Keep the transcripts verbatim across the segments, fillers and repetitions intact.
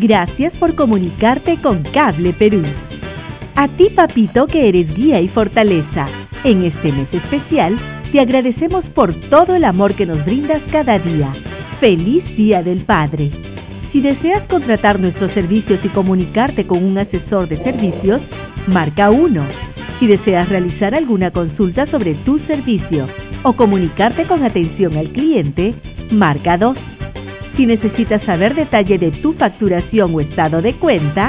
Gracias por comunicarte con Cable Perú. A ti, papito, que eres guía y fortaleza. En este mes especial, te agradecemos por todo el amor que nos brindas cada día. ¡Feliz Día del Padre! Si deseas contratar nuestros servicios y comunicarte con un asesor de servicios, marca uno. Si deseas realizar alguna consulta sobre tu servicio o comunicarte con atención al cliente, marca dos. Si necesitas saber detalle de tu facturación o estado de cuenta,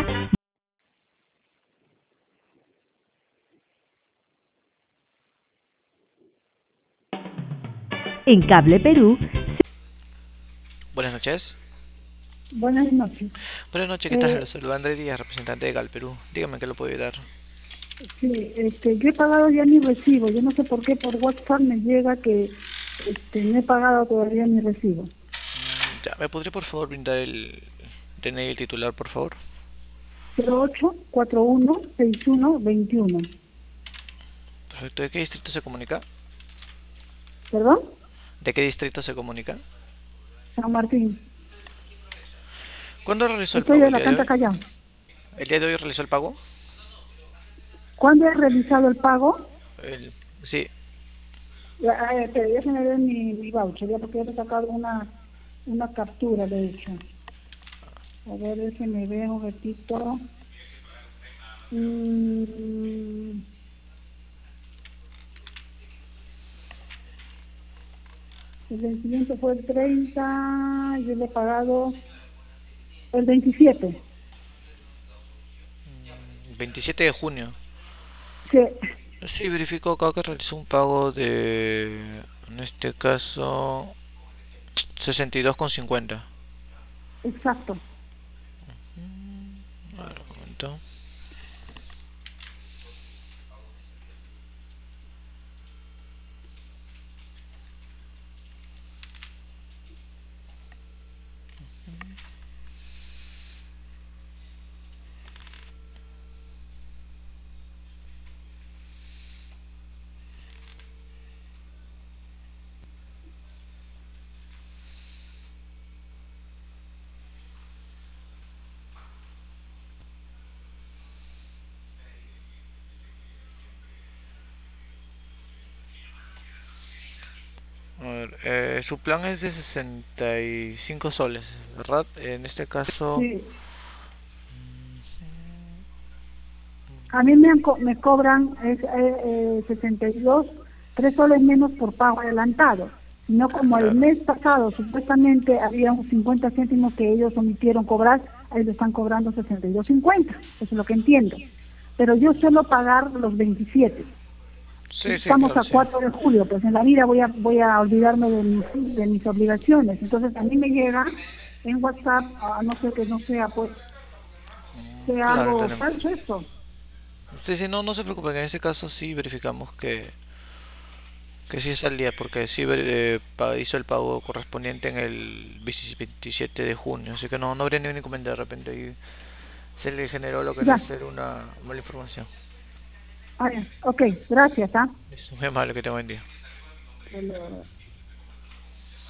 en Cable Perú. Buenas noches. Buenas noches. Buenas noches, ¿qué tal? Eh, Le saluda Andrés Díaz, representante de Gal Perú. Dígame qué lo puedo ayudar. sí, este, yo he pagado ya mi recibo. Yo no sé por qué por WhatsApp me llega que este, no he pagado todavía mi recibo. Mm, Ya, ¿me podría por favor brindar el D N I del titular, por favor? cero ocho cuatro uno seis uno veintiuno. Perfecto, ¿de qué distrito se comunica? ¿Perdón? ¿De qué distrito se comunica? San Martín. ¿Cuándo realizó el Estoy pago? de ¿El la día de Canta hoy? Callao. ¿El día de hoy realizó el pago? ¿Cuándo he realizado el pago? El... Sí, Ya, ah, espera, ya se me ve mi, mi voucher, ya porque he sacado una, una captura, de hecho. A ver, se me ve un ratito. Mm, el vencimiento fue el treinta, yo le he pagado el veintisiete. veintisiete de junio. Sí, Sí, verifico acá que realizó un pago de, en este caso, sesenta y dos con cincuenta. exacto. A ver, un momento. A ver, eh, su plan es de sesenta y cinco soles, ¿verdad? En este caso, Sí. A mí me, han co- me cobran es, eh, eh, sesenta y dos, tres soles menos por pago adelantado. No como el claro. mes pasado, supuestamente había un cincuenta céntimos que ellos omitieron cobrar, ahí le están cobrando sesenta y dos cincuenta, eso es lo que entiendo. Pero yo suelo pagar los veintisiete. Sí, sí, Estamos claro, a sí. cuatro de julio, pues en la vida voy a voy a olvidarme de mis, de mis obligaciones. Entonces a mí me llega en WhatsApp, a no ser que no sea pues Mm, sea Claro, algo entendemos. falso esto. Sí, sí, no, no se preocupen, en este caso sí verificamos que, que sí es al día, porque sí eh, pa- hizo el pago correspondiente en el veintisiete de junio, así que no, no habría ningún inconveniente de repente y se le generó lo que no Ya, es ser una mala información. ah, ya. Ok, gracias, ¿ah? Es muy amable, que tenga buen día. Hasta luego.